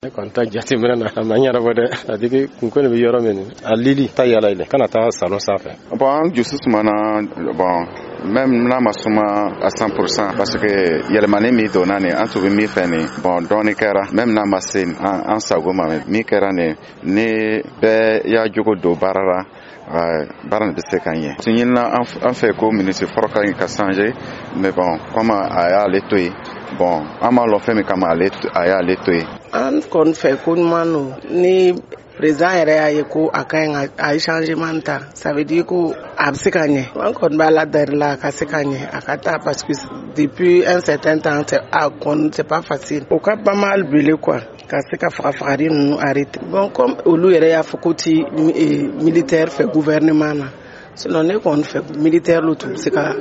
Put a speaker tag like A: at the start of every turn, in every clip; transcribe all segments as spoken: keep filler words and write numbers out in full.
A: Konta jati mina na manyara bode adigi kunkoni bi yoro men alili ta yala ile kana ta salon safa
B: bon justice mana bon même là ma suma à cent pour cent parce que yelemane mi donane en tout mi feni bon doni kera même na ma sen en sago ma mi kera ne ne be ya jogo do barara baran de se kanye tinina en fait ko ministre foroka ka changer mais bon comme aya letoy bon ama lo fait mais comme aya letoy
C: an kon fait ko manu ni président yɛrɛ y'a ye ko a ka ɲi a ye changement ta ça veut dire ko a bɛ se ka ɲɛ an kɔni b'a ladari la a ka se ka ɲɛ a ka taa parce que depuis un certain temps a kɔni c'est pas facile o ka pas mal brûler quoi ka se ka fagafagari ninnu arrêter bon comme olu yɛrɛ y'a fɔ ko ti militaire fɛ gouvernement na sinon ne kɔni fɛ militaire lu tun bɛ se ka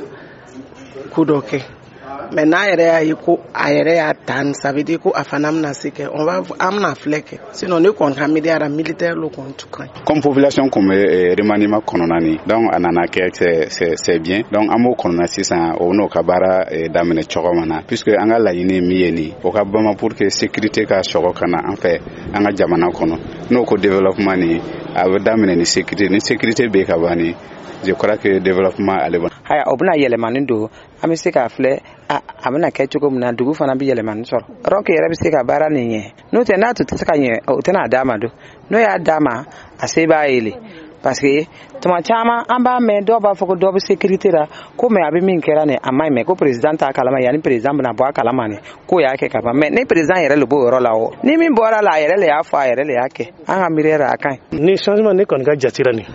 C: ko dɔ kɛ mais n'a yɛrɛ y'a ye ko a yɛrɛ y'a tan ça veut dire ko a fana bɛna se kɛ on va amna filɛ kɛ sinon ne kɔni ka miliyara militaire lu kɔni tu kan
D: comme population comme remaniement kɔnɔna ni donc a nana kɛ c'est c'est c'est bien donc an b'o kɔnɔna sisan o n'o ka baara daminɛ cogo min na puisque an ka laɲini min ye nin o ka bama pour que sécurité ka sɔgɔ ka na an fɛ an ka jamana kɔnɔ n'o ko développement ni a bɛ daminɛ ni sécurité ni sécurité bɛ ka ban ni je crois que développement ale bon
E: haya o bɛna yɛlɛmani don an bɛ se k'a filɛ a a bɛna kɛ cogo min na dugu fana bɛ yɛlɛmani sɔrɔ rock yɛrɛ bɛ se ka baara nin ɲɛ n'o tɛ n'a tun tɛ se ka ɲɛ o tɛna d'a ma don n'o y'a d'a ma a se b'a ye parce que tuma caman an b'a mɛn dɔw b'a fɔ ko dɔ bɛ sécurité la ko mais a bɛ min kɛra nin a ma ɲi mais ko président t'a kalama yanni président bɛna bɔ a kalama nin ko y'a kɛ ka ban mais ni président yɛrɛ le b'o yɔrɔ la o ni min bɔra la a yɛrɛ le y'a fɔ a yɛrɛ le y'a kɛ an ka miiri yɛrɛ a ka ɲi.
A: ni changement ne kɔni ka jatira nin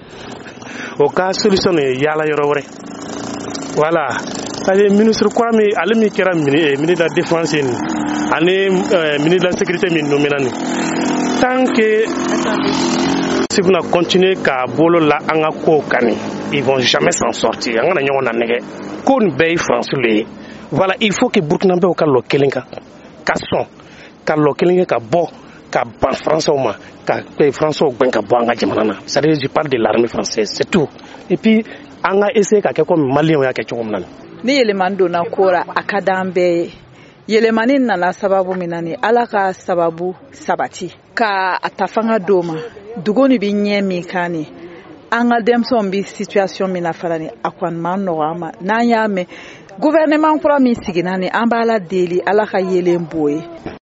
A: o ka solution ye yala yɔrɔ wɛrɛ voilà ale ministre kura min ale min kɛra ministre de la défense ni ani ministre de la sécurité min nomina ni tant que si vous continuez k'a bolo la an ka ko kani ils vont jamais s'en sortir an kana ɲɔgɔn na nɛgɛ ko nin bɛɛ ye France le ye voilà il faut que burkinabɛw ka lɔ kelen kan ka sɔn ka lɔ kelen ka bɔ ka ban français ma ka français gɛn ka bɔ an ka jamana na c'est à dire je parle de l'armée française c'est tout et puis an ka essayer ka kɛ comme malien y'a kɛ cogo min na
F: ni yɛlɛmani donna kora a ka d'an bɛɛ ye yɛlɛmani nana sababu min na ni ala ka sababu sabati ka a ta fanga d'o ma dugu ni bɛ ɲɛ min kan ni an ka denmisɛnw bɛ situation min na fana ni a kɔni man nɔgɔ an ma n'an y'a mɛn gouvernement kura min sigira ni an b'a la deli ala ka yelen b'o ye